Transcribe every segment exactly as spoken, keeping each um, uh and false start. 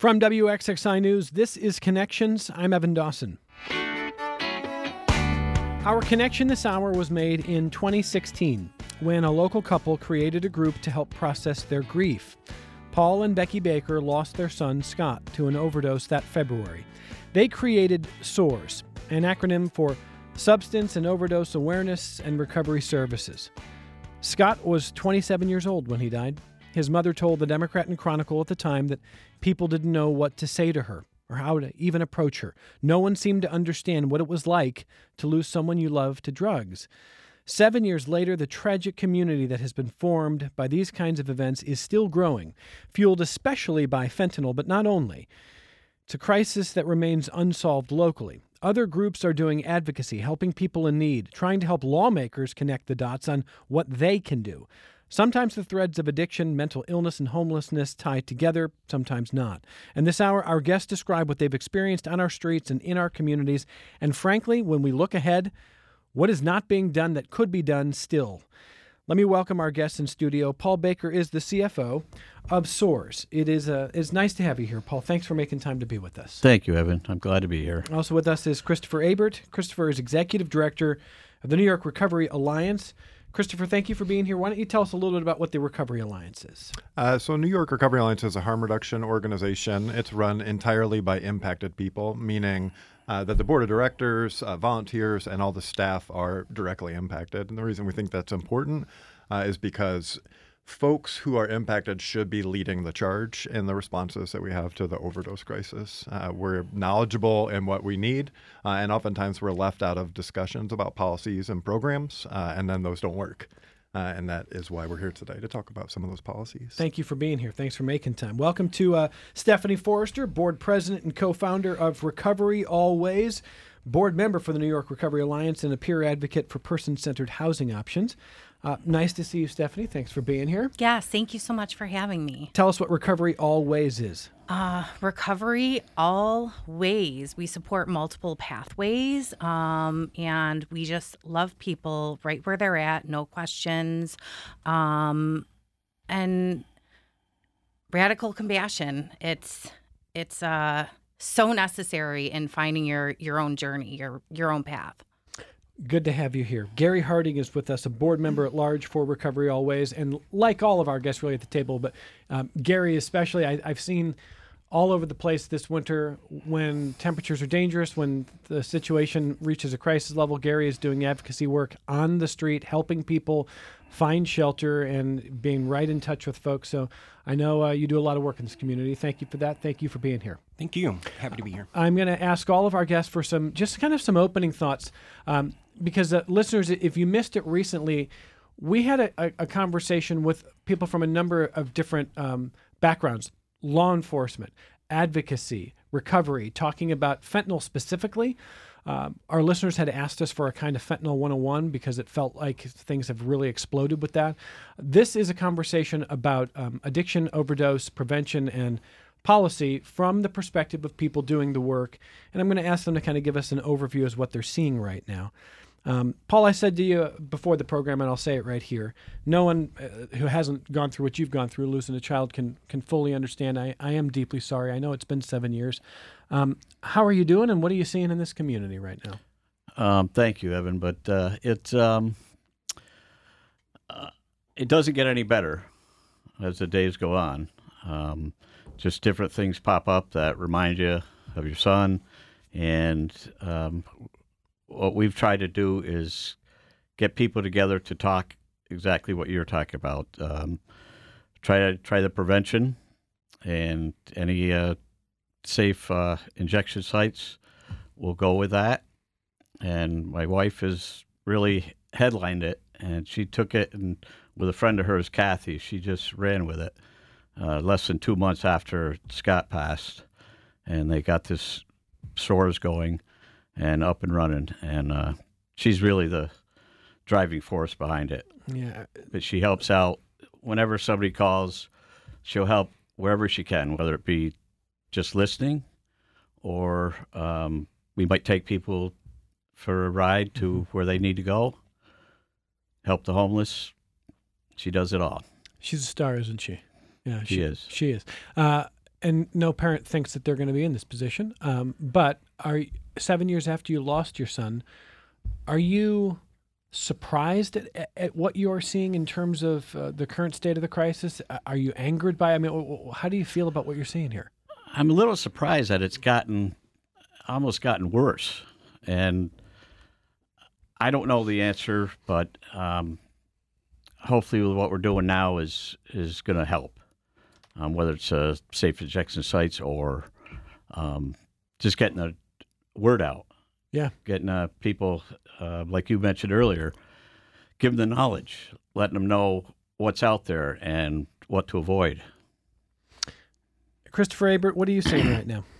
From W X X I News, this is Connections. I'm Evan Dawson. Our connection this hour was made in twenty sixteen when a local couple created a group to help process their grief. Paul and Becky Baker lost their son, Scott, to an overdose that February. They created SOARS, an acronym for Substance and Overdose Awareness and Recovery Services. Scott was twenty-seven years old when he died. His mother told the Democrat and Chronicle at the time that people didn't know what to say to her or how to even approach her. No one seemed to understand what it was like to lose someone you love to drugs. Seven years later, the tragic community that has been formed by these kinds of events is still growing, fueled especially by fentanyl, but not only. It's a crisis that remains unsolved locally. Other groups are doing advocacy, helping people in need, trying to help lawmakers connect the dots on what they can do. Sometimes the threads of addiction, mental illness, and homelessness tie together, sometimes not. And this hour, our guests describe what they've experienced on our streets and in our communities. And frankly, when we look ahead, what is not being done that could be done still. Let me welcome our guests in studio. Paul Baker is the C F O of SOARS. It is uh, it's nice to have you here, Paul. Thanks for making time to be with us. Thank you, Evan. I'm glad to be here. Also with us is Christopher Abert. Christopher is Executive Director of the New York Recovery Alliance. Christopher, thank you for being here. Why don't you tell us a little bit about what the Recovery Alliance is? Uh, so New York Recovery Alliance is a harm reduction organization. It's run entirely by impacted people, meaning uh, that the board of directors, uh, volunteers, and all the staff are directly impacted. And the reason we think that's important uh, is because folks who are impacted should be leading the charge in the responses that we have to the overdose crisis. Uh, we're knowledgeable in what we need, uh, and oftentimes we're left out of discussions about policies and programs, uh, and then those don't work. Uh, and that is why we're here today to talk about some of those policies. Thank you for being here. Thanks for making time. Welcome to uh, Stephanie Forrester, board president and co-founder of Recovery Always, board member for the New York Recovery Alliance, and a peer advocate for person-centered housing options. Uh, nice to see you, Stephanie. Thanks for being here. Yes, thank you so much for having me. Tell us what Recovery Always is. Uh, Recovery Always. We support multiple pathways, um, and we just love people right where they're at, no questions, um, and radical compassion. It's it's uh, so necessary in finding your your own journey, your your own path. Good to have you here. Gary Harding is with us, a board member at large for Recovery Always, and like all of our guests really at the table, but um, Gary especially, I, I've seen all over the place this winter when temperatures are dangerous, when the situation reaches a crisis level. Gary is doing advocacy work on the street, helping people find shelter and being right in touch with folks. So I know uh, you do a lot of work in this community. Thank you for that. Thank you for being here. Thank you. Happy to be here. I'm going to ask all of our guests for some, just kind of some opening thoughts. Um, because uh, listeners, if you missed it recently, we had a, a, a conversation with people from a number of different um, backgrounds, law enforcement, advocacy, recovery, talking about fentanyl specifically. Uh, our listeners had asked us for a kind of fentanyl one oh one because it felt like things have really exploded with that. This is a conversation about um, addiction, overdose, prevention, and policy from the perspective of people doing the work. And I'm going to ask them to kind of give us an overview as what they're seeing right now. Um, Paul, I said to you before the program, and I'll say it right here, no one uh, who hasn't gone through what you've gone through, losing a child, can can fully understand. I, I am deeply sorry. I know it's been seven years. Um, how are you doing, and what are you seeing in this community right now? Um, thank you, Evan. But uh, it, um, uh, it doesn't get any better as the days go on. Um, just different things pop up that remind you of your son, and um, what we've tried to do is get people together to talk exactly what you're talking about. Um, try to try the prevention and any uh, safe uh, injection sites. We'll go with that. And my wife has really headlined it, and she took it, and with a friend of hers, Kathy, she just ran with it. Uh, less than two months after Scott passed, and they got this SOARS going and up and running, and uh, she's really the driving force behind it. Yeah. But she helps out whenever somebody calls. She'll help wherever she can, whether it be just listening, or um, we might take people for a ride to mm-hmm. where they need to go, help the homeless. She does it all. She's a star, isn't she? Yeah, she, she is. She is. Uh, and no parent thinks that they're going to be in this position. Um, but are seven years after you lost your son, are you surprised at, at what you're seeing in terms of uh, the current state of the crisis? Are you angered by it? I mean, w- w- how do you feel about what you're seeing here? I'm a little surprised that it's gotten almost gotten worse, and I don't know the answer, but um, hopefully, what we're doing now is is going to help. Um, whether it's uh, safe injection sites or um, just getting the word out. Yeah, getting uh, people, uh, like you mentioned earlier, give them the knowledge, letting them know what's out there and what to avoid. Christopher Abert, what are you seeing right now?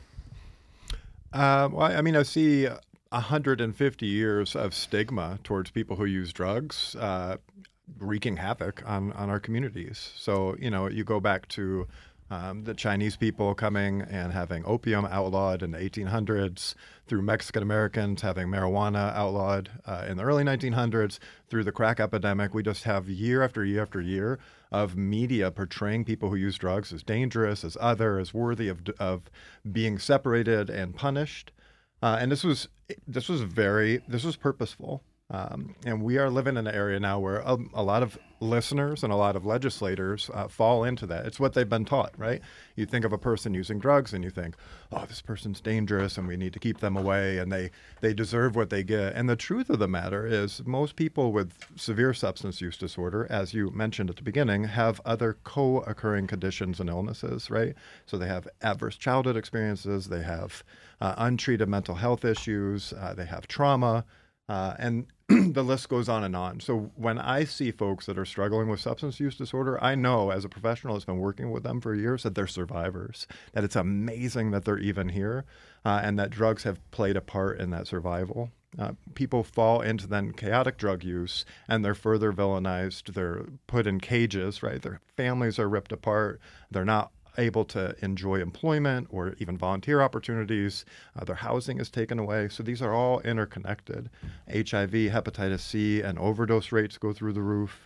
Uh, well, I mean, I see one hundred fifty years of stigma towards people who use drugs uh, wreaking havoc on, on our communities. So, you know, you go back to Um, the Chinese people coming and having opium outlawed in the eighteen hundreds, through Mexican Americans having marijuana outlawed uh, in the early nineteen hundreds, through the crack epidemic. We just have year after year after year of media portraying people who use drugs as dangerous, as other, as worthy of of being separated and punished. Uh, and this was this was very this was purposeful. Um, and we are living in an area now where a, a lot of listeners and a lot of legislators uh, fall into that. It's what they've been taught, right? You think of a person using drugs and you think, oh, this person's dangerous and we need to keep them away and they, they deserve what they get. And the truth of the matter is most people with severe substance use disorder, as you mentioned at the beginning, have other co-occurring conditions and illnesses, right? So they have adverse childhood experiences, they have uh, untreated mental health issues, uh, they have trauma, uh, and the list goes on and on. So when I see folks that are struggling with substance use disorder, I know as a professional that's been working with them for years that they're survivors, that it's amazing that they're even here, uh, and that drugs have played a part in that survival. Uh, people fall into then chaotic drug use and they're further villainized. They're put in cages, right? Their families are ripped apart. They're not able to enjoy employment or even volunteer opportunities. Uh, their housing is taken away. So these are all interconnected. H I V, hepatitis C, and overdose rates go through the roof.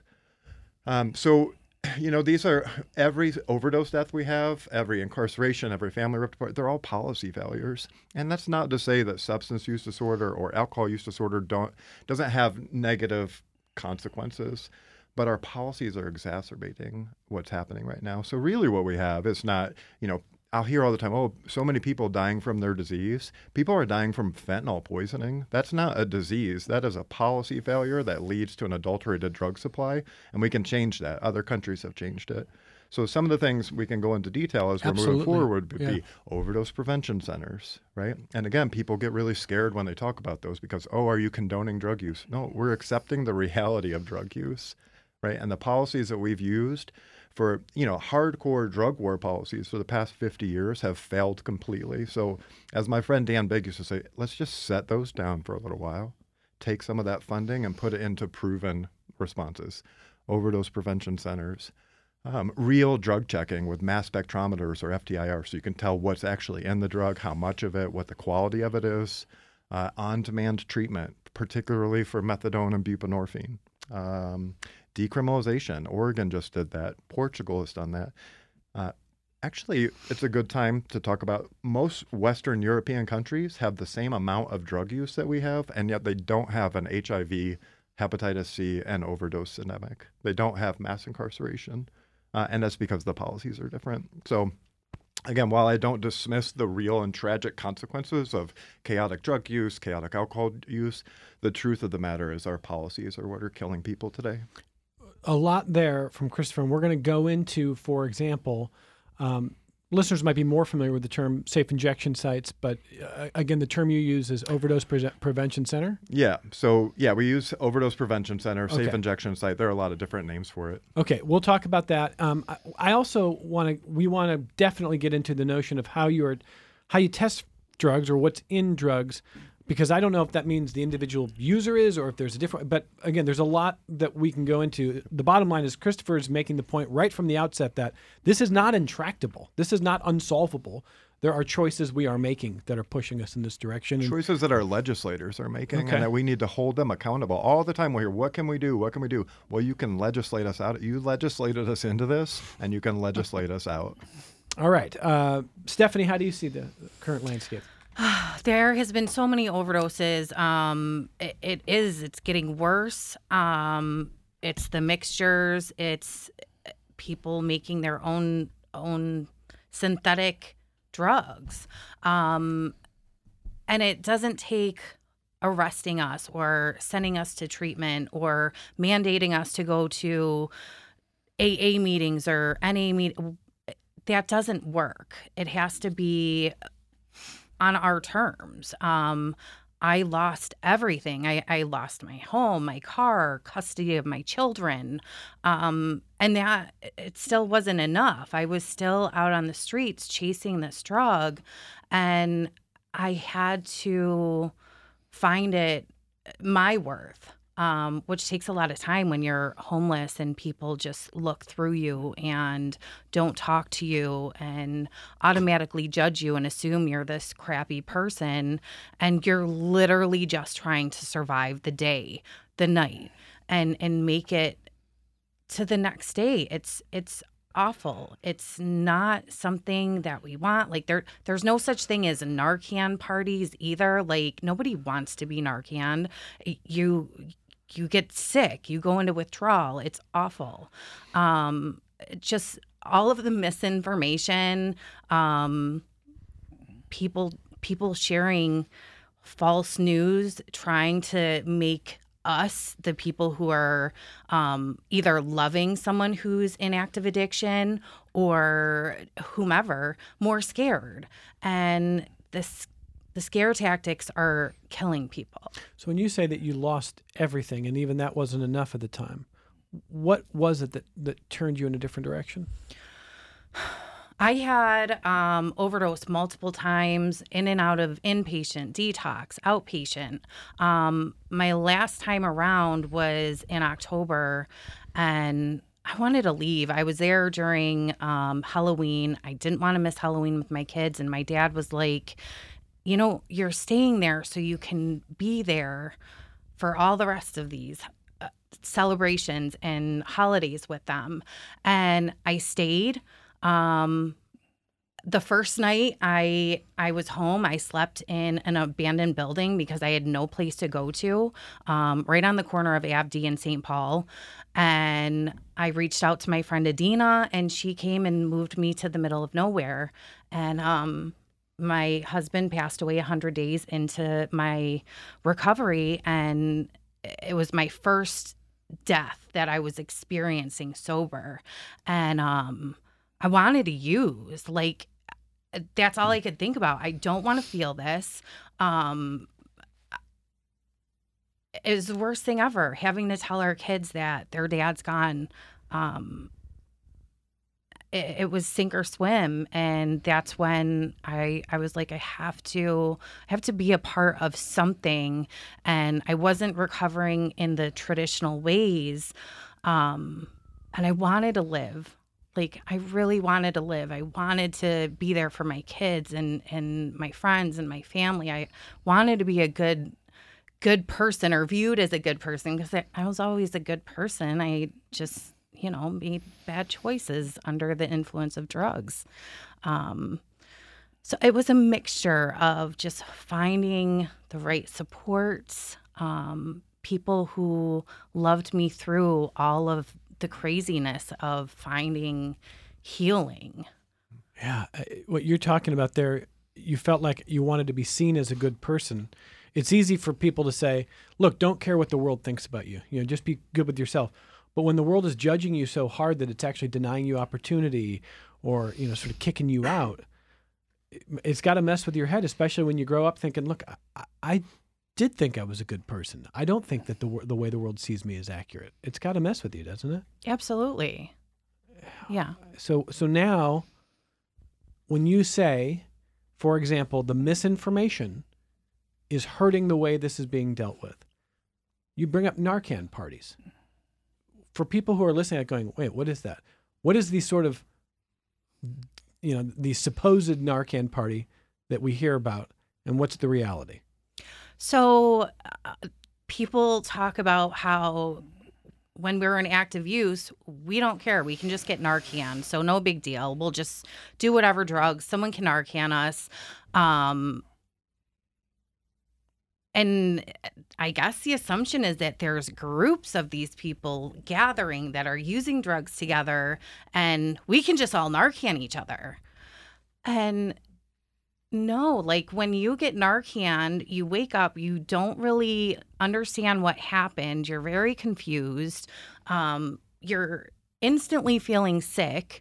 Um, so, you know, these are every overdose death we have, every incarceration, every family ripped apart, they're all policy failures. And that's not to say that substance use disorder or alcohol use disorder don't doesn't have negative consequences. But our policies are exacerbating what's happening right now. So really what we have is not, you know, I'll hear all the time, oh, so many people dying from their disease. People are dying from fentanyl poisoning. That's not a disease. That is a policy failure that leads to an adulterated drug supply. And we can change that. Other countries have changed it. So some of the things we can go into detail as we're Absolutely. moving forward would Yeah. be overdose prevention centers, right? And again, people get really scared when they talk about those because, oh, are you condoning drug use? No, we're accepting the reality of drug use. Right? And the policies that we've used for, you know, hardcore drug war policies for the past fifty years have failed completely. So as my friend Dan Bigg used to say, let's just set those down for a little while, take some of that funding and put it into proven responses, overdose prevention centers, um, real drug checking with mass spectrometers or F T I R so you can tell what's actually in the drug, how much of it, what the quality of it is, uh, on-demand treatment, particularly for methadone and buprenorphine. Um, decriminalization. Oregon just did that. Portugal has done that. Uh, actually, it's a good time to talk about most Western European countries have the same amount of drug use that we have, and yet they don't have an H I V, hepatitis C, and overdose epidemic. They don't have mass incarceration, uh, and that's because the policies are different. So again, while I don't dismiss the real and tragic consequences of chaotic drug use, chaotic alcohol use, the truth of the matter is our policies are what are killing people today. A lot there from Christopher, and we're going to go into, for example, um, listeners might be more familiar with the term safe injection sites, but uh, again, the term you use is overdose pre- prevention center? Yeah. So, yeah, we use overdose prevention center, safe Okay. injection site. There are a lot of different names for it. Okay, we'll talk about that. Um, I, I also want to, we want to definitely get into the notion of how you're, how you test drugs or what's in drugs, because I don't know if that means the individual user is or if there's a different, but again, there's a lot that we can go into. The bottom line is Christopher is making the point right from the outset that this is not intractable. This is not unsolvable. There are choices we are making that are pushing us in this direction. And Choices that our legislators are making Okay. and that we need to hold them accountable. All the time we hear, what can we do? What can we do? Well, you can legislate us out. You legislated us into this, and you can legislate us out. All right. Uh, Stephanie, how do you see the current landscape? There has been so many overdoses. Um, it, it is. It's getting worse. Um, it's the mixtures. It's people making their own own synthetic drugs, um, and it doesn't take arresting us or sending us to treatment or mandating us to go to A A meetings or N A meetings. That doesn't work. It has to be on our terms. Um, I lost everything. I, I lost my home, my car, custody of my children. Um, and that it still wasn't enough. I was still out on the streets chasing this drug. And I had to find it my worth, um, which takes a lot of time when you're homeless and people just look through you and don't talk to you and automatically judge you and assume you're this crappy person. And you're literally just trying to survive the day, the night, and, and make it to the next day. It's, it's awful. It's not something that we want. Like there, there's no such thing as Narcan parties either. Like nobody wants to be Narcan. You, you get sick. You go into withdrawal. It's awful. Um, just all of the misinformation, um, people, people sharing false news, trying to make us, the people who are um, either loving someone who's in active addiction or whomever, more scared. And this, the scare tactics are killing people. So when you say that you lost everything, and even that wasn't enough at the time, what was it that, that turned you in a different direction? I had um, overdosed multiple times, in and out of inpatient, detox, outpatient. Um, my last time around was in October, and I wanted to leave. I was there during um, Halloween. I didn't want to miss Halloween with my kids, and my dad was like, you know, you're staying there so you can be there for all the rest of these uh, celebrations and holidays with them. And I stayed. Um, the first night I I was home, I slept in an abandoned building because I had no place to go to, um, right on the corner of Abdi and Saint Paul. And I reached out to my friend Adina, and she came and moved me to the middle of nowhere. And um, my husband passed away one hundred days into my recovery, and it was my first death that I was experiencing sober. And um I wanted to use, like, that's all I could think about. I don't want to feel this. Um, it was the worst thing ever, having to tell our kids that their dad's gone. Um, it, it was sink or swim. And that's when I, I was like, I have to, I have to be a part of something. And I wasn't recovering in the traditional ways. Um, and I wanted to live. Like, I really wanted to live. I wanted to be there for my kids and, and my friends and my family. I wanted to be a good good person, or viewed as a good person, because I, I was always a good person. I just, you know, made bad choices under the influence of drugs. Um, so it was a mixture of just finding the right supports, um, people who loved me through all of the craziness of finding healing. Yeah. What you're talking about there, you felt like you wanted to be seen as a good person. It's easy for people to say, look, don't care what the world thinks about you. You know, just be good with yourself. But when the world is judging you so hard that it's actually denying you opportunity or, you know, sort of kicking you out, it's got to mess with your head, especially when you grow up thinking, look, I, I did think I was a good person. I don't think that the the way the world sees me is accurate. It's got to mess with you, doesn't it? Absolutely. Yeah. So so now, when you say, for example, the misinformation is hurting the way this is being dealt with, you bring up Narcan parties. For people who are listening and going, wait, what is that? What is the sort of, you know, the supposed Narcan party that we hear about, and what's the reality? So uh, people talk about how when we're in active use, we don't care. We can just get Narcan. So no big deal. We'll just do whatever drugs. Someone can Narcan us. Um, and I guess the assumption is that there's groups of these people gathering that are using drugs together, and we can just all Narcan each other. And no, like when you get Narcan, you wake up, you don't really understand what happened. You're very confused. Um, you're instantly feeling sick.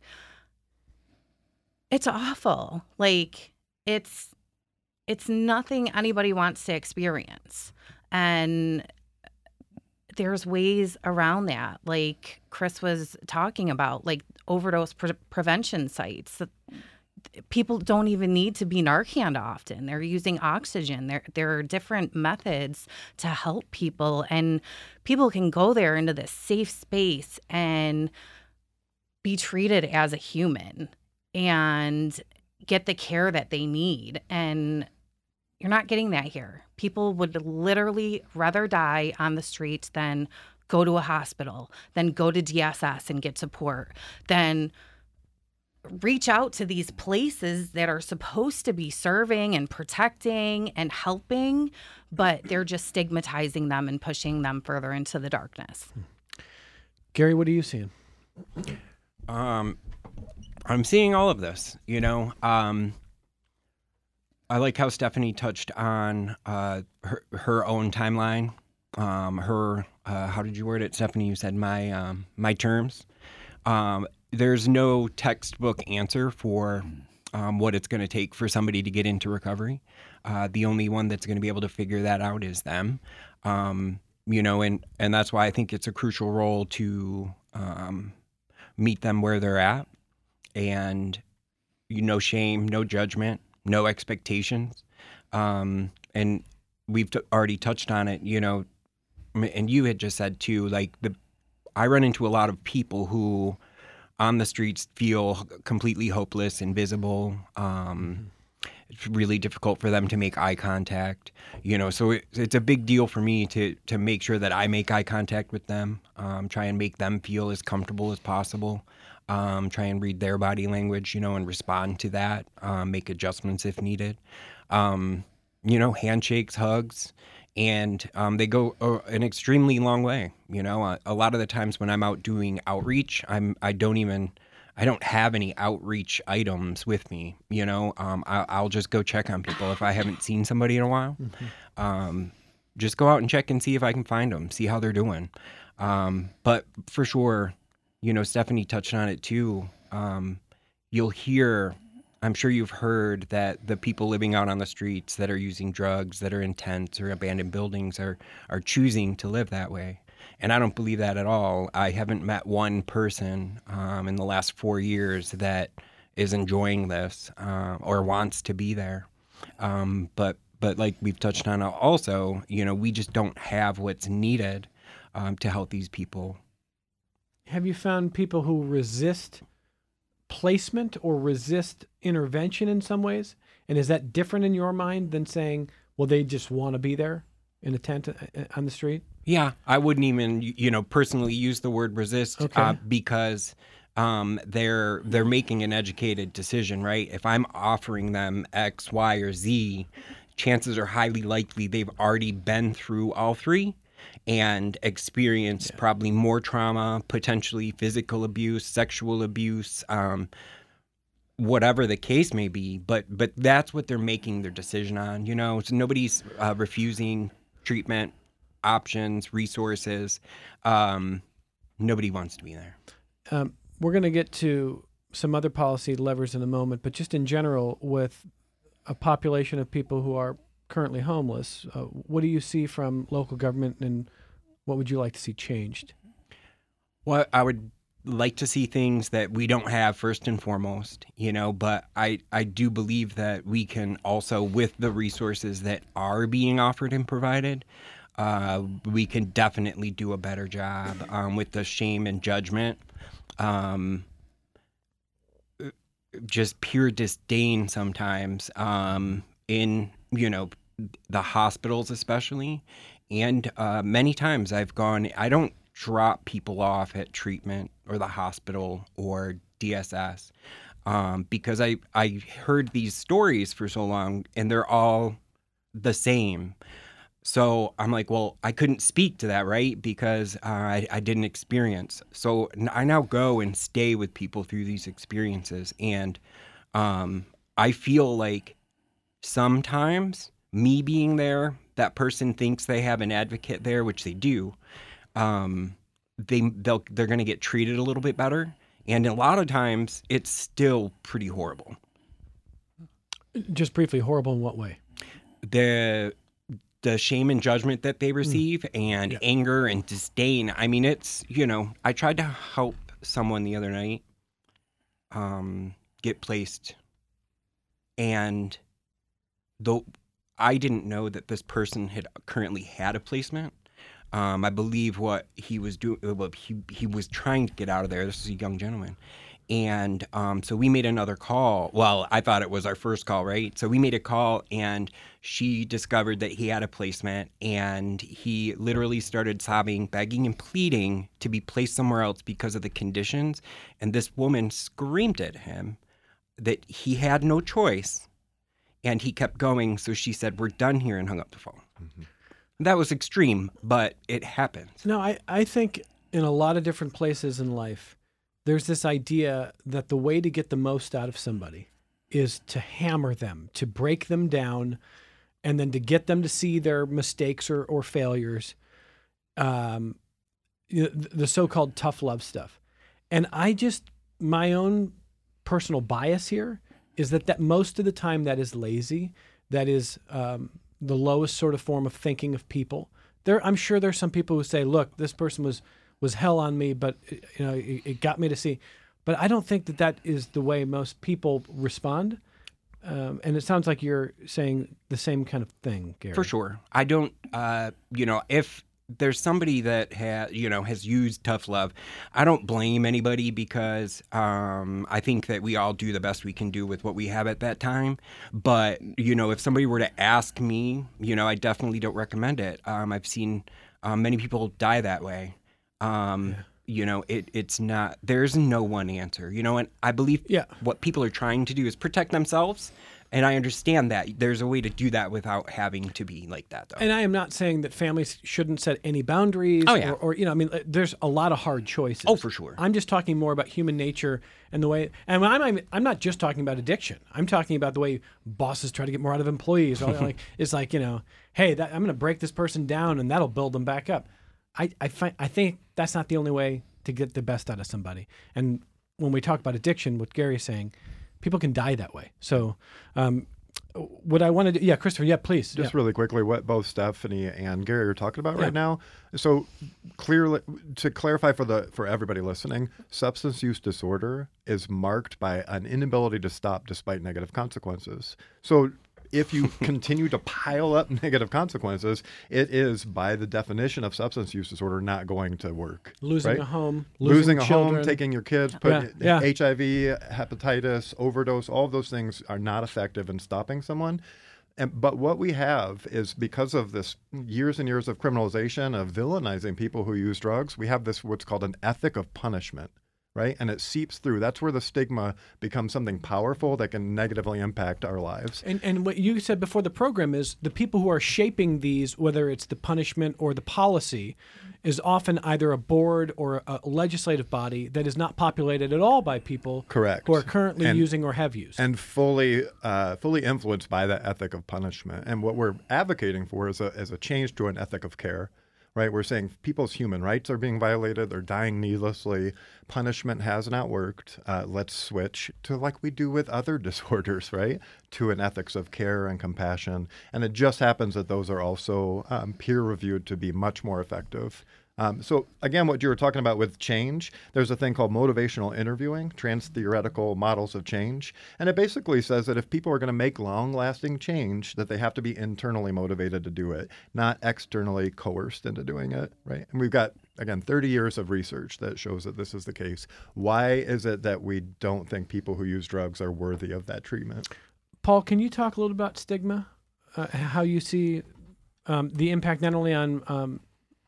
It's awful. Like it's it's nothing anybody wants to experience. And there's ways around that. Like Chris was talking about, like overdose pre- prevention sites. People don't even need to be Narcaned often. They're using oxygen. There, there are different methods to help people, and people can go there into this safe space and be treated as a human and get the care that they need. And you're not getting that here. People would literally rather die on the streets than go to a hospital, than go to D S S and get support, than reach out to these places that are supposed to be serving and protecting and helping, but they're just stigmatizing them and pushing them further into the darkness. Gary, what are you seeing? Um, I'm seeing all of this, you know. Um, I like how Stephanie touched on uh, her, her own timeline. Um, her, uh, how did you word it, Stephanie? You said my, um, my terms. Um, There's no textbook answer for um, what it's going to take for somebody to get into recovery. Uh, the only one that's going to be able to figure that out is them. Um, you know, and, and that's why I think it's a crucial role to um, meet them where they're at. And you no shame, no judgment, no expectations. Um, and we've t- already touched on it, you know, and you had just said too, like the I run into a lot of people who on the streets feel completely hopeless, invisible. Um, it's really difficult for them to make eye contact, you know, so it, it's a big deal for me to, to make sure that I make eye contact with them, um, try and make them feel as comfortable as possible, um, try and read their body language, you know, and respond to that, um, make adjustments if needed. Um, you know, handshakes, hugs. And um, they go uh, an extremely long way. You know, uh, a lot of the times when I'm out doing outreach, I'm I don't even I don't have any outreach items with me. You know, um, I, I'll just go check on people if I haven't seen somebody in a while. Mm-hmm. Um, just go out and check and see if I can find them, see how they're doing. Um, but for sure, you know, Stephanie touched on it too. Um, you'll hear. I'm sure you've heard that the people living out on the streets that are using drugs, that are in tents or abandoned buildings are are choosing to live that way. And I don't believe that at all. I haven't met one person um, in the last four years that is enjoying this uh, or wants to be there. Um, but but like we've touched on also, you know, we just don't have what's needed um, to help these people. Have you found people who resist placement or resist intervention in some ways? And is that different in your mind than saying, well, they just want to be there in a tent on the street? Yeah, I wouldn't even, you know, personally use the word resist okay. uh, because um, they're they're making an educated decision, right? If I'm offering them X, Y, or Z, chances are highly likely they've already been through all three and experienced yeah. probably more trauma, potentially physical abuse, sexual abuse, um, whatever the case may be. But but that's what they're making their decision on. You know, so nobody's uh, refusing treatment, options, resources. Um, nobody wants to be there. Um, we're going to get to some other policy levers in a moment, but just in general, with a population of people who are currently homeless, uh, what do you see from local government, and what would you like to see changed? Well, I would like to see things that we don't have first and foremost, you know, but I, I do believe that we can also, with the resources that are being offered and provided, uh, we can definitely do a better job um, with the shame and judgment. Um, just pure disdain sometimes um, in, you know, the hospitals especially. And uh, many times I've gone, I don't drop people off at treatment or the hospital or D S S um, because I, I heard these stories for so long and they're all the same. So I'm like, well, I couldn't speak to that, right? Because uh, I, I didn't experience. So I now go and stay with people through these experiences. And um, I feel like sometimes me being there, that person thinks they have an advocate there, which they do. Um, they, they'll, they're going to get treated a little bit better. And a lot of times it's still pretty horrible. Just briefly, horrible in what way? The... the shame and judgment that they receive mm. and yeah. anger and disdain. I mean, it's, you know, I tried to help someone the other night um, get placed. And though I didn't know that this person had currently had a placement, um, I believe what he was doing, well, he, he was trying to get out of there. This is a young gentleman. And um, so we made another call. Well, I thought it was our first call, right? So we made a call and she discovered that he had a placement and he literally started sobbing, begging and pleading to be placed somewhere else because of the conditions. And this woman screamed at him that he had no choice and he kept going. So she said, "We're done here," and hung up the phone. Mm-hmm. That was extreme, but it happens. No, I, I think in a lot of different places in life, there's this idea that the way to get the most out of somebody is to hammer them, to break them down, and then to get them to see their mistakes or, or failures, um, you know, the so-called tough love stuff. And I just, my own personal bias here is that, that most of the time that is lazy, that is um, the lowest sort of form of thinking of people. There, I'm sure there's some people who say, look, this person was was hell on me, but you know, it, it got me to see. But I don't think that that is the way most people respond. Um, and it sounds like you're saying the same kind of thing, Gary. For sure. I don't, uh, you know, if there's somebody that has, you know, has used tough love, I don't blame anybody because um, I think that we all do the best we can do with what we have at that time. But, you know, if somebody were to ask me, you know, I definitely don't recommend it. Um, I've seen um, many people die that way. Um, yeah. You know, it, it's not, there's no one answer, you know, and I believe yeah. what people are trying to do is protect themselves. And I understand that there's a way to do that without having to be like that, though. And I am not saying that families shouldn't set any boundaries oh, yeah. or, or, you know, I mean, there's a lot of hard choices. Oh, for sure. I'm just talking more about human nature and the way, and when I'm, I'm not just talking about addiction. I'm talking about the way bosses try to get more out of employees. Or like, it's like, you know, hey, that, I'm going to break this person down and that'll build them back up. I I, find, I think that's not the only way to get the best out of somebody. And when we talk about addiction, what Gary's saying, people can die that way. So um, what I want to do, yeah, Christopher, yeah, please. Just yeah. really quickly, what both Stephanie and Gary are talking about yeah. right now. So clearly, to clarify for the for everybody listening, substance use disorder is marked by an inability to stop despite negative consequences. So if you continue to pile up negative consequences, it is, by the definition of substance use disorder, not going to work. Losing right? a home, losing, losing a children. home, taking your kids, put yeah, yeah. H I V, hepatitis, overdose, all of those things are not effective in stopping someone. And, but what we have is, because of this years and years of criminalization, of villainizing people who use drugs, we have this what's called an ethic of punishment. Right? And it seeps through. That's where the stigma becomes something powerful that can negatively impact our lives. And and what you said before the program is the people who are shaping these, whether it's the punishment or the policy, is often either a board or a legislative body that is not populated at all by people Correct. who are currently and, using or have used. And fully uh, fully influenced by that ethic of punishment. And what we're advocating for is a, is a change to an ethic of care. Right, we're saying people's human rights are being violated. They're dying needlessly. Punishment has not worked. Uh, let's switch to, like we do with other disorders, right, to an ethics of care and compassion. And it just happens that those are also um, peer-reviewed to be much more effective. Um, so again, what you were talking about with change, there's a thing called motivational interviewing, trans-theoretical models of change. And it basically says that if people are going to make long-lasting change, that they have to be internally motivated to do it, not externally coerced into doing it, right? And we've got, again, thirty years of research that shows that this is the case. Why is it that we don't think people who use drugs are worthy of that treatment? Paul, can you talk a little about stigma, uh, how you see um, the impact not only on um,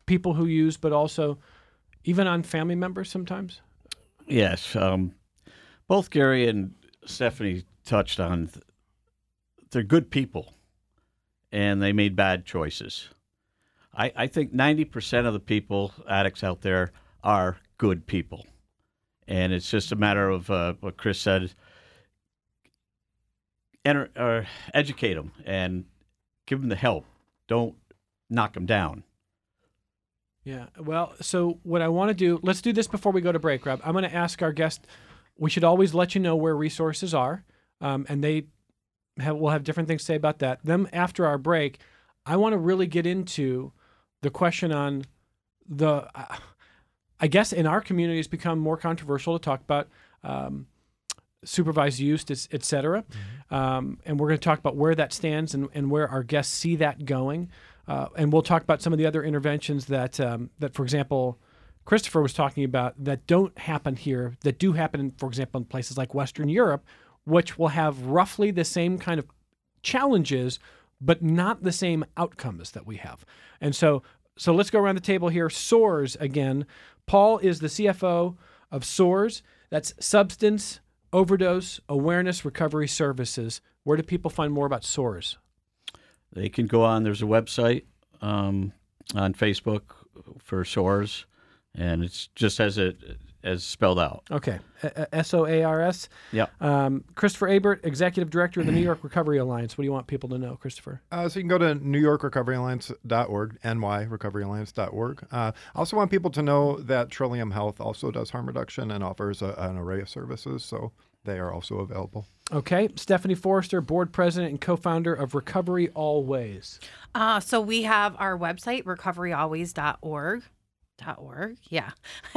people who use, but also even on family members sometimes? Yes. Um, both Gary and Stephanie touched on th- they're good people, and they made bad choices. I, I think ninety percent of the people, addicts out there, are good people. And it's just a matter of uh, what Chris said, enter, uh, educate them and give them the help. Don't knock them down. Yeah. Well, so what I want to do, let's do this before we go to break, Rob. I'm going to ask our guest, we should always let you know where resources are, um, and they have, will have different things to say about that. Then after our break, I want to really get into the question on the, uh, I guess in our community it's become more controversial to talk about um, supervised use, et cetera. Mm-hmm. Um, and we're going to talk about where that stands and, and where our guests see that going. Uh, and we'll talk about some of the other interventions that, um, that, for example, Christopher was talking about that don't happen here, that do happen, for example, in places like Western Europe, which will have roughly the same kind of challenges, but not the same outcomes that we have. And so, so let's go around the table here. SOARS again. Paul is the C F O of SOARS. That's Substance Overdose Awareness Recovery Services. Where do people find more about SOARS? They can go on, there's a website um, on Facebook for SOARS, and it's just as it as spelled out. Okay. S O A R S? Yeah. Um, Christopher Abert, Executive Director of the New York Recovery Alliance. What do you want people to know, Christopher? Uh, so you can go to new york recovery alliance dot org, N Y recovery alliance dot org. Uh, I also want people to know that Trillium Health also does harm reduction and offers a, an array of services, so they are also available. Okay. Stephanie Forrester, Board President and Co-Founder of Recovery Always. Uh, so we have our website, recovery always dot org. Dot org, yeah.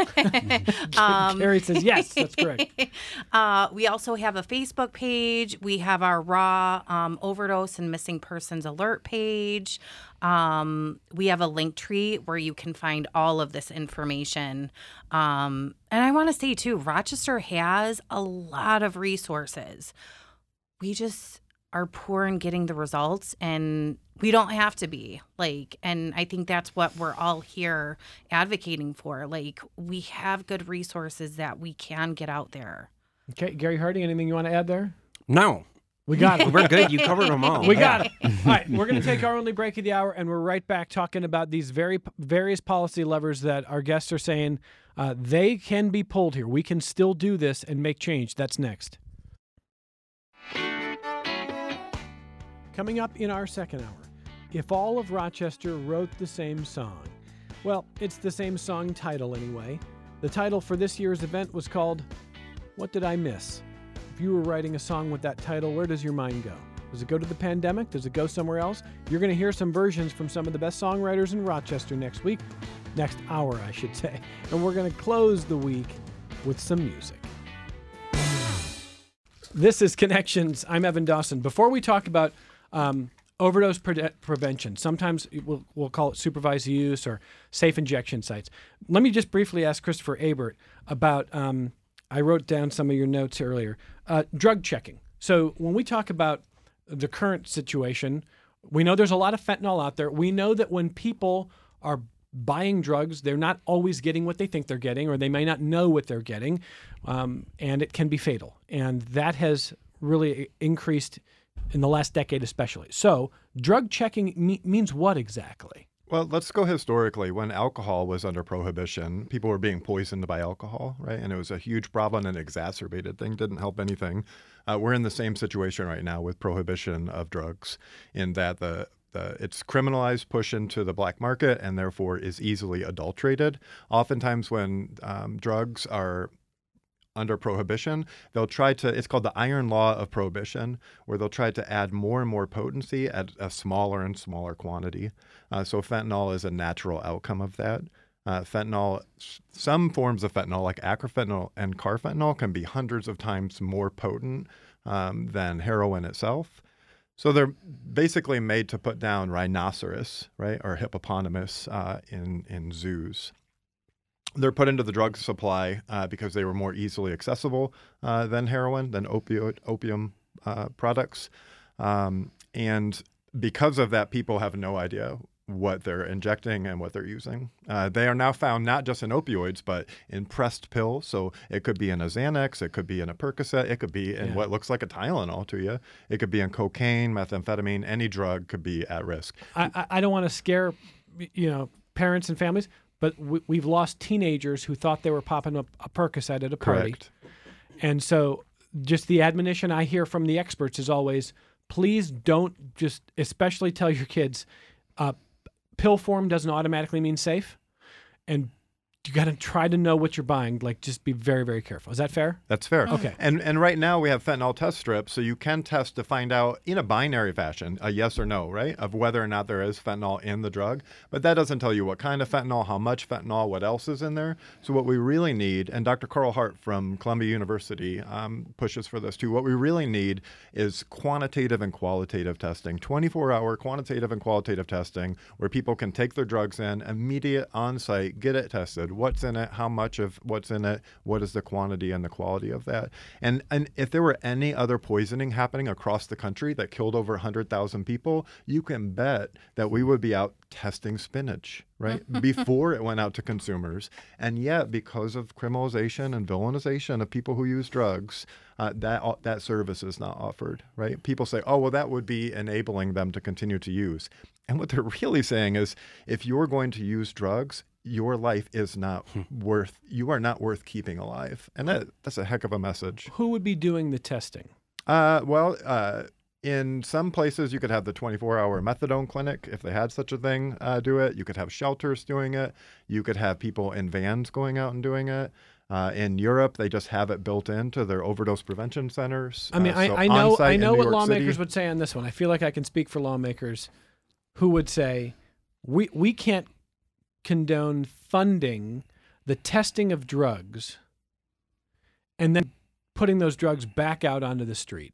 um, Carrie says yes, that's correct. Uh, we also have a Facebook page. We have our raw um, overdose and missing persons alert page. Um, we have a link tree where you can find all of this information. Um, and I want to say too, Rochester has a lot of resources. We just are poor in getting the results, and we don't have to be, like, and I think that's what we're all here advocating for. Like, we have good resources that we can get out there. Okay, Gary Harding, anything you want to add there? No. We got it. We're good. You covered them all. We got it. All right, we're going to take our only break of the hour, and we're right back talking about these very various policy levers that our guests are saying uh, they can be pulled here. We can still do this and make change. That's next. Coming up in our second hour, if all of Rochester wrote the same song. Well, it's the same song title anyway. The title for this year's event was called What Did I Miss? If you were writing a song with that title, where does your mind go? Does it go to the pandemic? Does it go somewhere else? You're going to hear some versions from some of the best songwriters in Rochester next week. Next hour, I should say. And we're going to close the week with some music. This is Connections. I'm Evan Dawson. Before we talk about um, overdose pre- prevention, sometimes we'll, we'll call it supervised use or safe injection sites. Let me just briefly ask Christopher Abert about, um, I wrote down some of your notes earlier, uh, drug checking. So when we talk about the current situation, we know there's a lot of fentanyl out there. We know that when people are buying drugs, they're not always getting what they think they're getting, or they may not know what they're getting, um, and it can be fatal. And that has really increased in the last decade especially. So drug checking me- means what exactly? Well, let's go historically. When alcohol was under prohibition, people were being poisoned by alcohol, right? And it was a huge problem and an exacerbated thing, didn't help anything. Uh, we're in the same situation right now with prohibition of drugs, in that the, the it's criminalized, push into the black market, and therefore is easily adulterated. Oftentimes when um, drugs are under prohibition, they'll try to, it's called the iron law of prohibition, where they'll try to add more and more potency at a smaller and smaller quantity. Uh, so fentanyl is a natural outcome of that. Uh, fentanyl, some forms of fentanyl, like acrofentanyl and carfentanil, can be hundreds of times more potent um, than heroin itself. So they're basically made to put down rhinoceros, right, or hippopotamus uh, in, in zoos. They're put into the drug supply uh, because they were more easily accessible uh, than heroin, than opioid, opium uh, products. Um, and because of that, people have no idea what they're injecting and what they're using. Uh, they are now found not just in opioids, but in pressed pills. So it could be in a Xanax, it could be in a Percocet, it could be in Yeah. what looks like a Tylenol to you. It could be in cocaine, methamphetamine, any drug could be at risk. I, I- I don't want to scare, you know, parents and families, but we, we've lost teenagers who thought they were popping up a Percocet at a party. Correct. And so just the admonition I hear from the experts is always, please don't just, especially tell your kids, uh, pill form doesn't automatically mean safe. And you got to try to know what you're buying. Like, just be very, very careful. Is that fair? That's fair. Okay. And and right now we have fentanyl test strips, so you can test to find out in a binary fashion, a yes or no, right, of whether or not there is fentanyl in the drug. But that doesn't tell you what kind of fentanyl, how much fentanyl, what else is in there. So what we really need, and Doctor Carl Hart from Columbia University um, pushes for this too, what we really need is quantitative and qualitative testing, twenty-four hour quantitative and qualitative testing where people can take their drugs in, immediate on-site, get it tested. What's in it, how much of what's in it, what is the quantity and the quality of that. And and if there were any other poisoning happening across the country that killed over one hundred thousand people, you can bet that we would be out testing spinach, right, before it went out to consumers. And yet, because of criminalization and villainization of people who use drugs, uh, that that service is not offered, right? People say, oh, well, that would be enabling them to continue to use. And what they're really saying is, if you're going to use drugs, your life is not worth, you are not worth keeping alive. And that, that's a heck of a message. Who would be doing the testing? Uh, well, uh, in some places, you could have the twenty-four hour methadone clinic, if they had such a thing, uh, do it. You could have shelters doing it. You could have people in vans going out and doing it. Uh, in Europe, they just have it built into their overdose prevention centers. I mean, Uh, so I, I know on-site I in know New what York lawmakers City- would say on this one. I feel like I can speak for lawmakers who would say, we we can't condone funding the testing of drugs and then putting those drugs back out onto the street.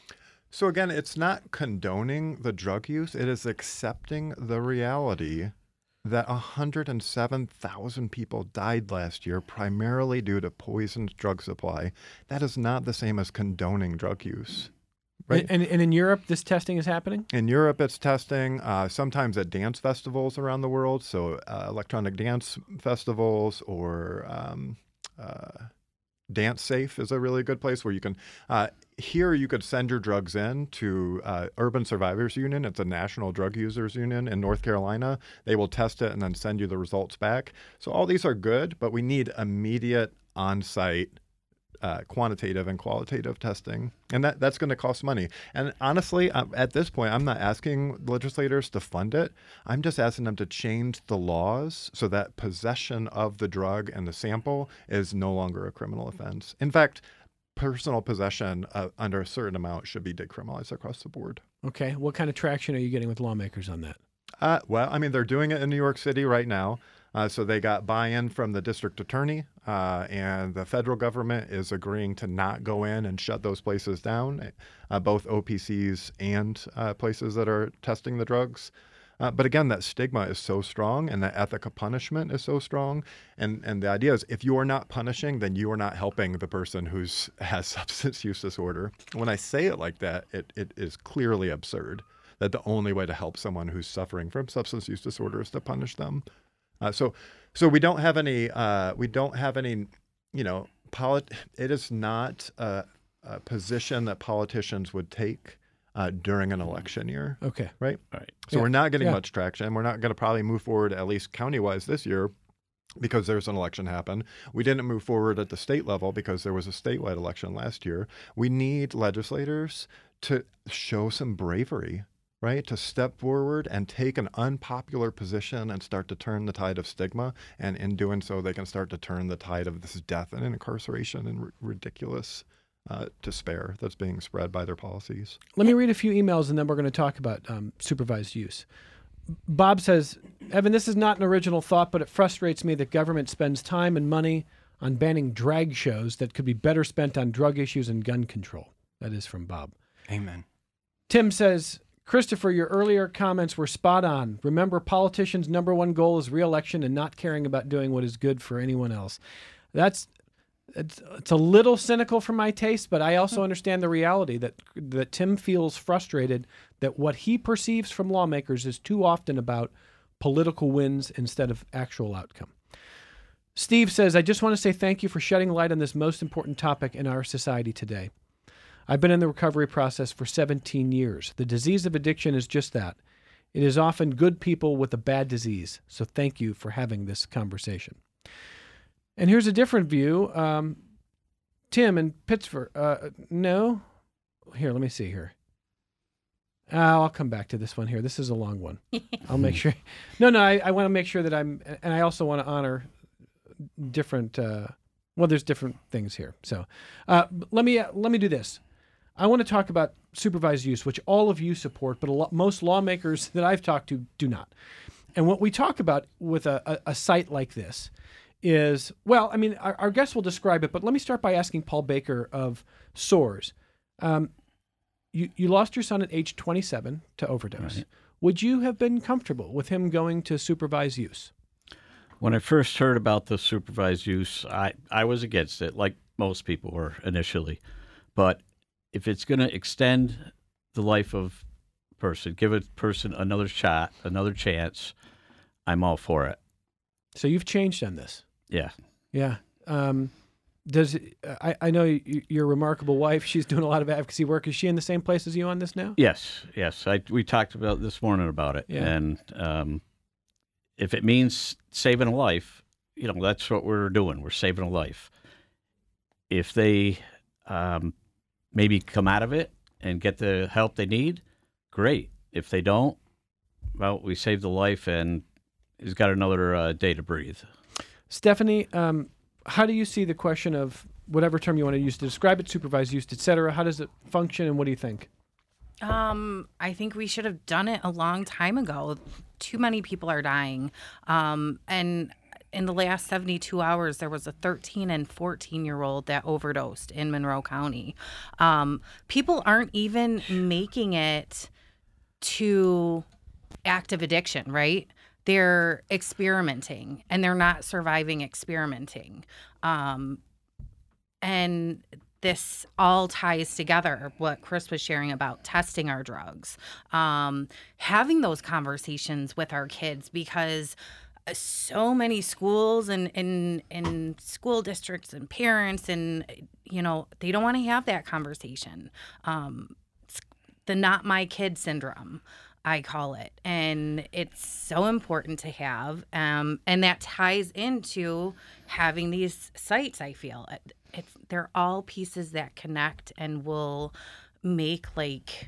So again, it's not condoning the drug use. It is accepting the reality that one hundred seven thousand people died last year primarily due to poisoned drug supply. That is not the same as condoning drug use. Right. And, and in Europe, this testing is happening? In Europe, it's testing, uh, sometimes at dance festivals around the world, so uh, electronic dance festivals or um, uh, Dance Safe is a really good place where you can, uh, here you could send your drugs in to uh, Urban Survivors Union. It's a national drug users union in North Carolina. They will test it and then send you the results back. So all these are good, but we need immediate on-site Uh, quantitative and qualitative testing, and that, that's going to cost money. And honestly, um, at this point, I'm not asking legislators to fund it. I'm just asking them to change the laws so that possession of the drug and the sample is no longer a criminal offense. In fact, personal possession uh, under a certain amount should be decriminalized across the board. Okay. What kind of traction are you getting with lawmakers on that? Uh, well, I mean, they're doing it in New York City right now. Uh, so they got buy-in from the district attorney, uh, and the federal government is agreeing to not go in and shut those places down, uh, both O P Cs and uh, places that are testing the drugs. Uh, but again, that stigma is so strong, and that ethic of punishment is so strong. And and the idea is, if you are not punishing, then you are not helping the person who's has substance use disorder. When I say it like that, it, it is clearly absurd that the only way to help someone who's suffering from substance use disorder is to punish them. Uh, so, so we don't have any. Uh, we don't have any. You know, polit- It is not a, a position that politicians would take uh, during an election year. Okay. Right. Right. So Yeah. we're not getting Yeah. much traction. We're not going to probably move forward, at least county-wise, this year, because there's an election happen. We didn't move forward at the state level because there was a statewide election last year. We need legislators to show some bravery. Right, to step forward and take an unpopular position and start to turn the tide of stigma. And in doing so, they can start to turn the tide of this death and incarceration and r- ridiculous uh, despair that's being spread by their policies. Let me read a few emails and then we're going to talk about um, supervised use. Bob says, Evan, this is not an original thought, but it frustrates me that government spends time and money on banning drag shows that could be better spent on drug issues and gun control. That is from Bob. Amen. Tim says, Christopher, your earlier comments were spot on. Remember, politicians' number one goal is re-election and not caring about doing what is good for anyone else. That's it's, it's a little cynical for my taste, but I also understand the reality that that Tim feels frustrated that what he perceives from lawmakers is too often about political wins instead of actual outcome. Steve says, I just want to say thank you for shedding light on this most important topic in our society today. I've been in the recovery process for seventeen years. The disease of addiction is just that. It is often good people with a bad disease. So thank you for having this conversation. And here's a different view. Um, Tim in Pittsburgh. Uh, no? Here, let me see here. Uh, I'll come back to this one here. This is a long one. I'll make sure. No, no, I, I want to make sure that I'm, and I also want to honor different, uh, well, there's different things here. So uh, let me, uh, let me do this. I want to talk about supervised use, which all of you support, but a lot, most lawmakers that I've talked to do not. And what we talk about with a, a, a site like this is, well, I mean, our, our guests will describe it, but let me start by asking Paul Baker of SOARS. Um, you, you lost your son at age twenty-seven to overdose. Right. Would you have been comfortable with him going to supervised use? When I first heard about the supervised use, I, I was against it, like most people were initially. But if it's going to extend the life of a person, give a person another shot, another chance, I'm all for it. So you've changed on this. Yeah. Yeah. Um, does I, I know you, your remarkable wife, she's doing a lot of advocacy work. Is she in the same place as you on this now? Yes. Yes. I, we talked about this morning about it. Yeah. And um, if it means saving a life, you know, that's what we're doing. We're saving a life. If they um, maybe come out of it and get the help they need, great. If they don't, well, we saved the life and he's got another uh, day to breathe. Stephanie, um, how do you see the question of whatever term you want to use to describe it, supervised use, et cetera? How does it function, and what do you think? Um, I think we should have done it a long time ago. Too many people are dying. Um, and in the last seventy-two hours, there was a thirteen and fourteen-year-old that overdosed in Monroe County. Um, people aren't even making it to active addiction, right? They're experimenting, and they're not surviving experimenting. Um, and this all ties together, what Chris was sharing about testing our drugs, um, having those conversations with our kids, because so many schools and, and, and school districts and parents, and, you know, they don't want to have that conversation. Um, it's the not my kid syndrome, I call it. And it's so important to have. Um, and that ties into having these sites, I feel. It's, they're all pieces that connect and will make like,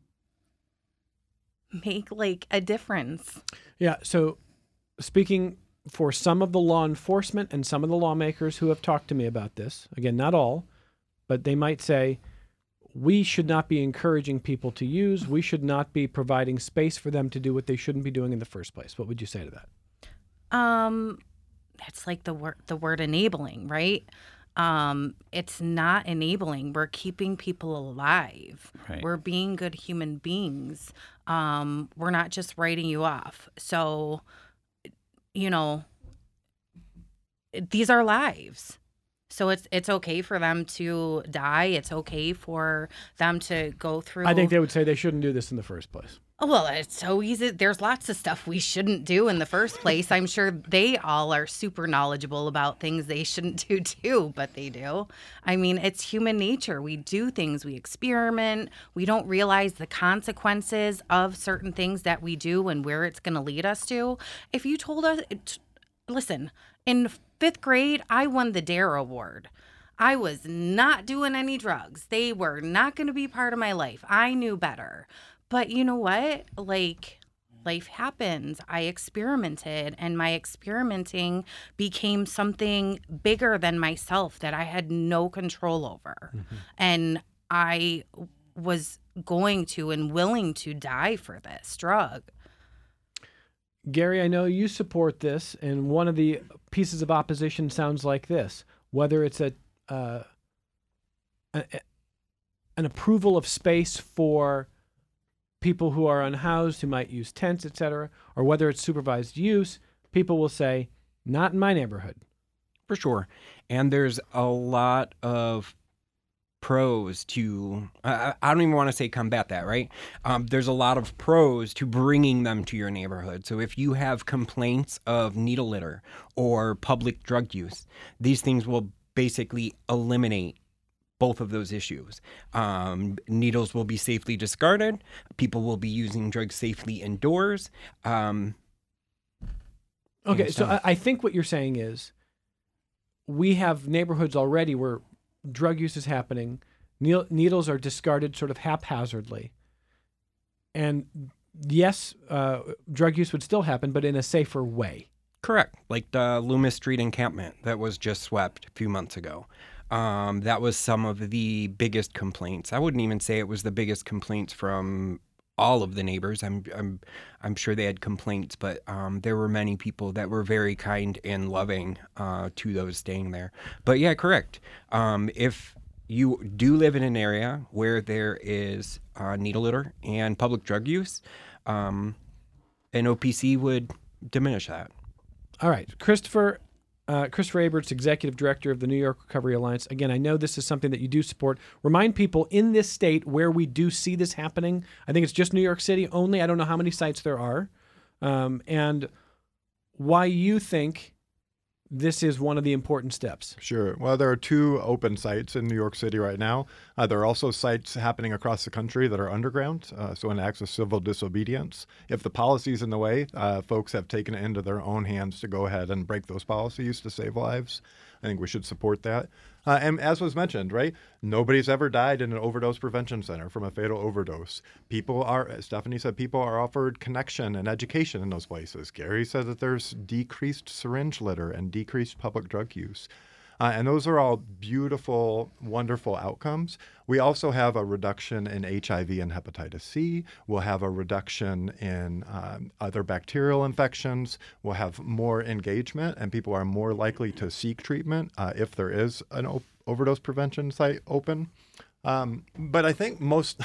make like a difference. Yeah. So speaking for some of the law enforcement and some of the lawmakers who have talked to me about this, again, not all, but they might say, we should not be encouraging people to use. We should not be providing space for them to do what they shouldn't be doing in the first place. What would you say to that? Um, that's like the word, the word enabling, right? Um, it's not enabling. We're keeping people alive. Right. We're being good human beings. Um, we're not just writing you off. So, you know, these are lives. So it's it's okay for them to die. It's okay for them to go through. I think they would say they shouldn't do this in the first place. Well, it's so easy. There's lots of stuff we shouldn't do in the first place. I'm sure they all are super knowledgeable about things they shouldn't do too, but they do. I mean, it's human nature. We do things, we experiment. We don't realize the consequences of certain things that we do and where it's going to lead us to. If you told us, it, listen, in fifth grade, I won the DARE award. I was not doing any drugs. They were not going to be part of my life. I knew better. But you know what? Like, life happens. I experimented, and my experimenting became something bigger than myself that I had no control over. Mm-hmm. And I was going to and willing to die for this drug. Gary, I know you support this, and one of the pieces of opposition sounds like this, whether it's a, uh, a an approval of space for people who are unhoused, who might use tents, et cetera, or whether it's supervised use, people will say, not in my neighborhood. For sure. And there's a lot of pros to, uh, I don't even want to say combat that, right? Um, there's a lot of pros to bringing them to your neighborhood. So if you have complaints of needle litter or public drug use, these things will basically eliminate both of those issues. Um, needles will be safely discarded. People will be using drugs safely indoors. Um, okay, so I, I think what you're saying is we have neighborhoods already where drug use is happening. Needles are discarded sort of haphazardly. And yes, uh, drug use would still happen, but in a safer way. Correct. Like the Loomis Street encampment that was just swept a few months ago. Um, that was some of the biggest complaints. I wouldn't even say it was the biggest complaints from all of the neighbors. I'm I'm I'm sure they had complaints, but um, there were many people that were very kind and loving uh, to those staying there. But yeah, correct. Um, if you do live in an area where there is uh, needle litter and public drug use, um, an O P C would diminish that. All right, Christopher. Uh, Christopher Aberts, Executive Director of the New York Recovery Alliance. Again, I know this is something that you do support. Remind people in this state where we do see this happening. I think it's just New York City only. I don't know how many sites there are. Um, and why you think this is one of the important steps. Sure. Well, there are two open sites in New York City right now. Uh, there are also sites happening across the country that are underground, uh, so in acts of civil disobedience. If the policy's in the way, uh, folks have taken it into their own hands to go ahead and break those policies to save lives. I think we should support that. Uh, and as was mentioned, right, nobody's ever died in an overdose prevention center from a fatal overdose. People are, as Stephanie said, people are offered connection and education in those places. Gary said that there's decreased syringe litter and decreased public drug use. Uh, and those are all beautiful, wonderful outcomes. We also have a reduction in H I V and hepatitis C. We'll have a reduction in um, other bacterial infections. We'll have more engagement, and people are more likely to seek treatment uh, if there is an op- overdose prevention site open. Um, but I think most...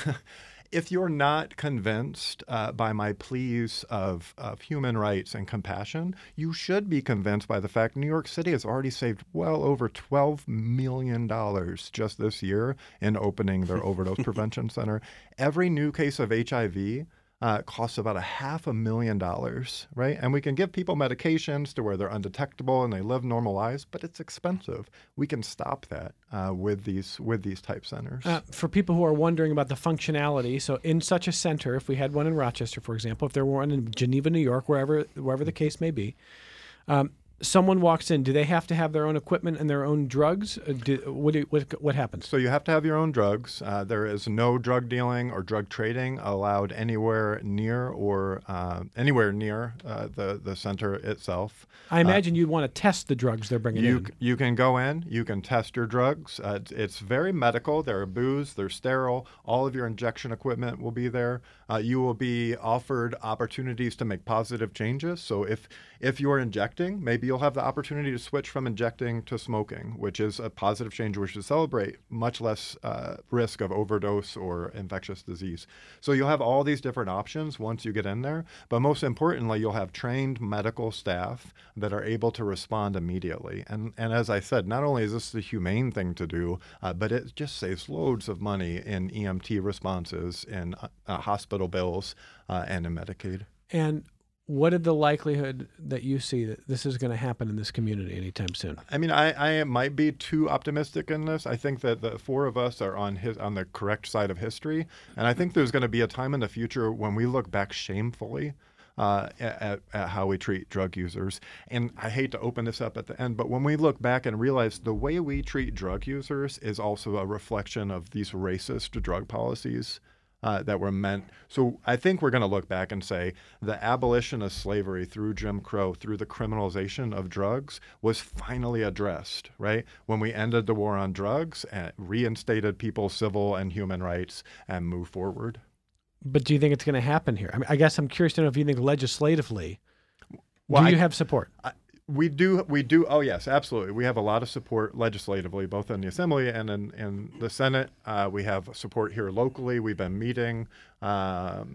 If you're not convinced uh, by my pleas of, of human rights and compassion, you should be convinced by the fact New York City has already saved well over twelve million dollars just this year in opening their overdose prevention center. Every new case of H I V uh, costs about a half a million dollars, right? And we can give people medications to where they're undetectable and they live normal lives, but it's expensive. We can stop that uh, with these with these type centers. Uh, for people who are wondering about the functionality, so in such a center, if we had one in Rochester, for example, if there were one in Geneva, New York, wherever wherever the case may be, um, someone walks in, do they have to have their own equipment and their own drugs? Uh, do, what, do, what, what happens? So you have to have your own drugs. Uh, there is no drug dealing or drug trading allowed anywhere near or uh, anywhere near uh, the, the center itself. I imagine uh, you'd want to test the drugs they're bringing you, in. You can go in. You can test your drugs. Uh, it's, it's very medical. There are booths. They're sterile. All of your injection equipment will be there. Uh, you will be offered opportunities to make positive changes. So if if you're injecting, maybe you'll have the opportunity to switch from injecting to smoking, which is a positive change we should celebrate, much less uh, risk of overdose or infectious disease. So you'll have all these different options once you get in there. But most importantly, you'll have trained medical staff that are able to respond immediately. And, and as I said, not only is this the humane thing to do, uh, but it just saves loads of money in E M T responses, in uh, hospital bills, uh, and in Medicaid. And what is the likelihood that you see that this is going to happen in this community anytime soon? I mean, I, I might be too optimistic in this. I think that the four of us are on his on the correct side of history, and I think there's going to be a time in the future when we look back shamefully uh, at, at how we treat drug users. And I hate to open this up at the end, but when we look back and realize the way we treat drug users is also a reflection of these racist drug policies Uh, that were meant. So I think we're going to look back and say the abolition of slavery through Jim Crow, through the criminalization of drugs, was finally addressed, right? When we ended the war on drugs and reinstated people's civil and human rights and moved forward. But do you think it's going to happen here? I mean, I guess I'm curious to know if you think legislatively, well, do you I, have support? I, We do, we do. Oh, yes, absolutely. We have a lot of support legislatively, both in the Assembly and in, in the Senate. Uh, we have support here locally. We've been meeting um,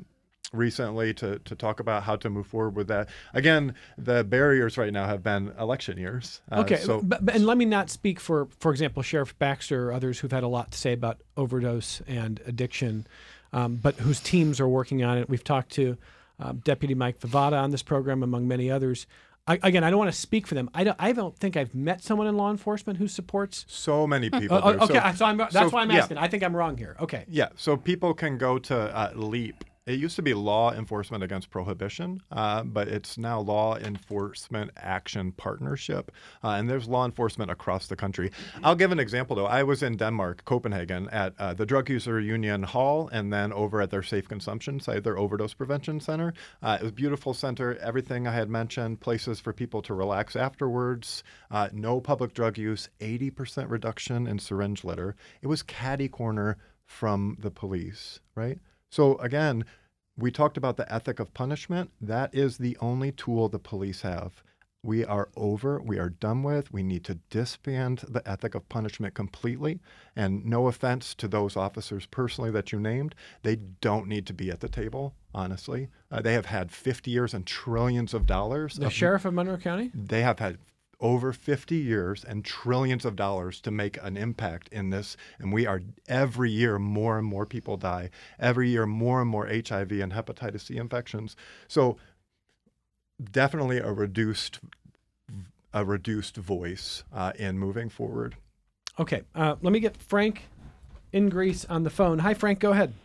recently to, to talk about how to move forward with that. Again, the barriers right now have been election years. Uh, Okay, so but, but- and let me not speak for, for example, Sheriff Baxter or others who've had a lot to say about overdose and addiction, um, but whose teams are working on it. We've talked to uh, Deputy Mike Vivada on this program, among many others. I, again, I don't want to speak for them. I don't, I don't think I've met someone in law enforcement who supports. so many people Oh, do. okay, So- so, I'm, that's so, why I'm yeah. asking. I think I'm wrong here. Okay. Yeah, so people can go to uh, LEAP. It used to be Law Enforcement Against Prohibition, uh, but it's now Law Enforcement Action Partnership, uh, and there's law enforcement across the country. I'll give an example, though. I was in Denmark, Copenhagen, at uh, the Drug User Union Hall, and then over at their Safe Consumption site, their Overdose Prevention Center. Uh, it was a beautiful center, everything I had mentioned, places for people to relax afterwards, uh, no public drug use, eighty percent reduction in syringe litter. It was catty corner from the police, right? So again, we talked about the ethic of punishment. That is the only tool the police have. We are over, we are done with. We need to disband the ethic of punishment completely. And no offense to those officers personally that you named, they don't need to be at the table, honestly. Uh, they have had fifty years and trillions of dollars. The of, Sheriff of Monroe County? They have had over fifty years and trillions of dollars to make an impact in this. And we are, every year, more and more people die. Every year, more and more H I V and hepatitis C infections. So definitely a reduced, a reduced voice uh, in moving forward. Okay. Uh, let me get Frank in Greece on the phone. Hi, Frank. Go ahead.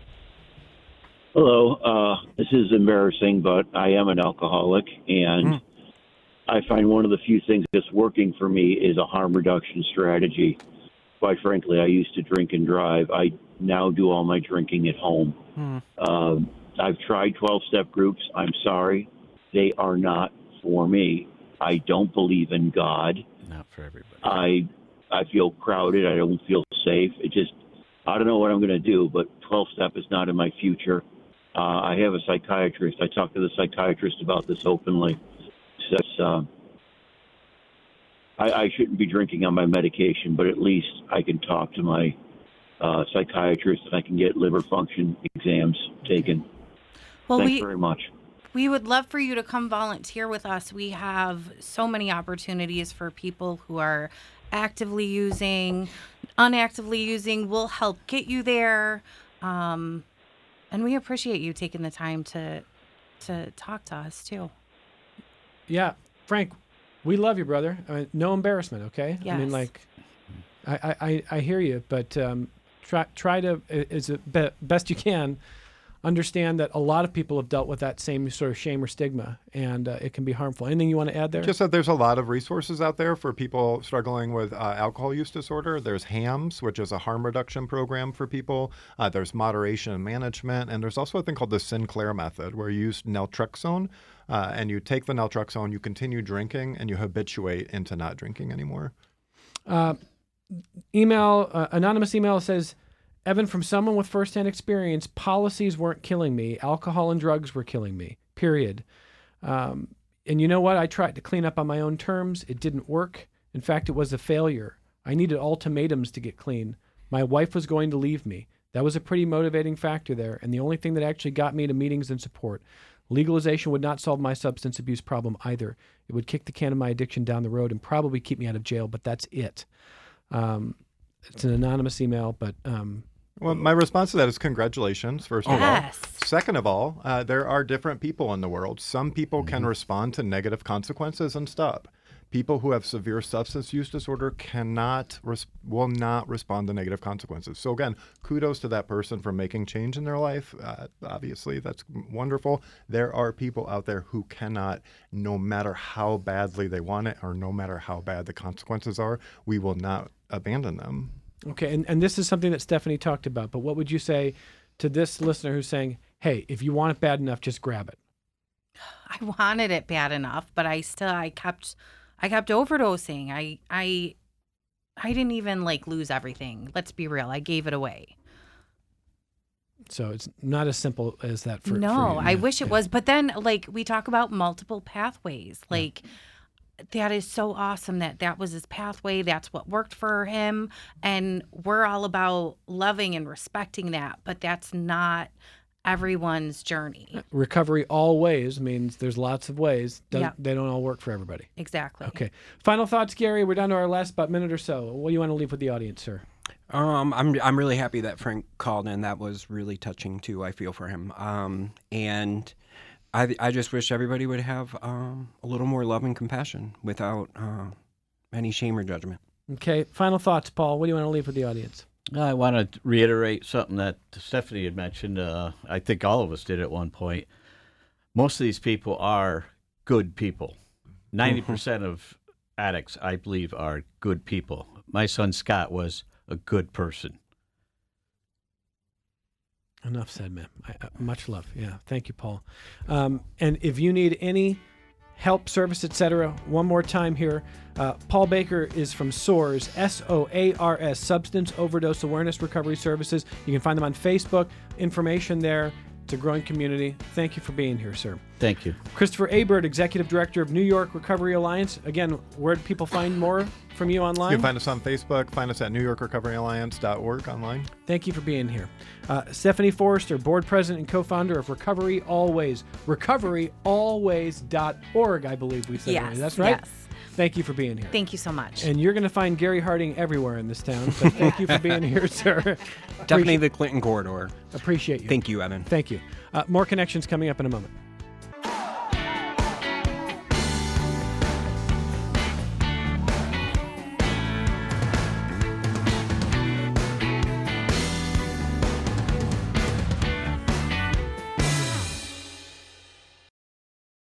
Hello. Uh, this is embarrassing, but I am an alcoholic, and Mm. I find one of the few things that's working for me is a harm reduction strategy. Quite frankly, I used to drink and drive. I now do all my drinking at home. Mm. Um, I've tried twelve-step groups. I'm sorry. They are not for me. I don't believe in God. Not for everybody. I I feel crowded. I don't feel safe. It just, I don't know what I'm going to do, but twelve-step is not in my future. Uh, I have a psychiatrist. I talked to the psychiatrist about this openly. Says, uh, I, I shouldn't be drinking on my medication, but at least I can talk to my uh, psychiatrist and I can get liver function exams taken. Well, Thanks we very much. we would love for you to come volunteer with us. We have so many opportunities for people who are actively using, unactively using. We'll help get you there. Um, and we appreciate you taking the time to to talk to us too. Yeah, Frank, we love you, brother. I mean, no embarrassment, okay? I mean, Yes. like, I, I, I- I hear you, but um, try try to, as be, best you can, understand that a lot of people have dealt with that same sort of shame or stigma, and uh, it can be harmful. Anything you want to add there? Just that there's a lot of resources out there for people struggling with uh, alcohol use disorder. There's HAMS, which is a harm reduction program for people. Uh, there's moderation and management. And there's also a thing called the Sinclair method, where you use naltrexone, uh, and you take the naltrexone, you continue drinking, and you habituate into not drinking anymore. Uh, email, uh, anonymous email says, Evan, from someone with firsthand experience, policies weren't killing me. Alcohol and drugs were killing me, period. Um, and you know what? I tried to clean up on my own terms. It didn't work. In fact, it was a failure. I needed ultimatums to get clean. My wife was going to leave me. That was a pretty motivating factor there, and the only thing that actually got me to meetings and support. Legalization would not solve my substance abuse problem either. It would kick the can of my addiction down the road and probably keep me out of jail, but that's it. Um, it's an anonymous email, but um, Well, my response to that is congratulations, first of Yes. all. Second of all, uh, there are different people in the world. Some people can respond to negative consequences and stop. People who have severe substance use disorder cannot, res- will not respond to negative consequences. So again, kudos to that person for making change in their life. Uh, obviously, that's wonderful. There are people out there who cannot, no matter how badly they want it or no matter how bad the consequences are, we will not abandon them. okay. And, and this is something that Stephanie talked about, but what would you say to this listener who's saying, hey, if you want it bad enough, just grab it? I wanted it bad enough, but I still I kept I kept overdosing. I I I didn't even like lose everything. Let's be real. I gave it away. So it's not as simple as that for, no, for you. I Yeah. wish it was. But then like we talk about multiple pathways. Like that is so awesome that that was his pathway. That's what worked for him. And we're all about loving and respecting that. But that's not everyone's journey. Recovery always means there's lots of ways. Does, Yeah. They don't all work for everybody. Exactly. Okay. Final thoughts, Gary. We're down to our last about minute or so. What do you want to leave with the audience, sir? Um, I'm I'm really happy that Frank called in. That was really touching too. I feel for him. Um, and I I just wish everybody would have um, a little more love and compassion without uh, any shame or judgment. Okay. Final thoughts, Paul. What do you want to leave with the audience? I want to reiterate something that Stephanie had mentioned. Uh, I think all of us did at one point. Most of these people are good people. ninety percent of addicts, I believe, are good people. My son Scott was a good person. Enough said, man. I, uh, much love. Yeah. Thank you, Paul. Um, and if you need any help, service, et cetera, one more time here. Uh, Paul Baker is from SOARS, S O A R S, Substance Overdose Awareness Recovery Services. You can find them on Facebook. Information there. It's a growing community. Thank you for being here, sir. Thank you. Christopher Abert, Executive Director of New York Recovery Alliance. Again, where do people find more from you online? You can find us on Facebook. Find us at new york recovery alliance dot org online. Thank you for being here. Uh, Stephanie Forrester, Board President and Co-Founder of Recovery Always. recovery always dot org, I believe we said Yes. earlier. That's right? Yes. Thank you for being here. Thank you so much. And you're going to find Gary Harding everywhere in this town. So thank you for being here, sir. Definitely the Clinton corridor. Appreciate you. Thank you, Evan. Thank you. Uh, more connections coming up in a moment.